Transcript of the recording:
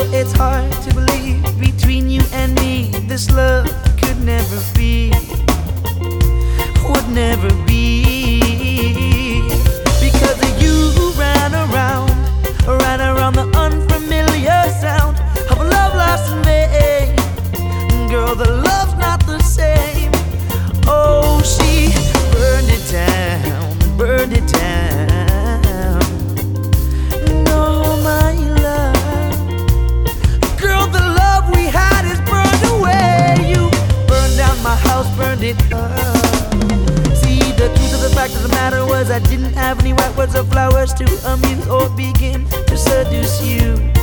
though it's hard to believe, between you and me this love could never be, would never be. Because you ran around the unfamiliar sound of a love lost in vain. Girl, the love's not the same. Oh, she burned it down, burned it down. No, my love, girl, the love we had is burned away. You burned down my house, burned it up. See, the truth of the fact of the matter was I didn't have any white words or flowers to amuse or begin to seduce you.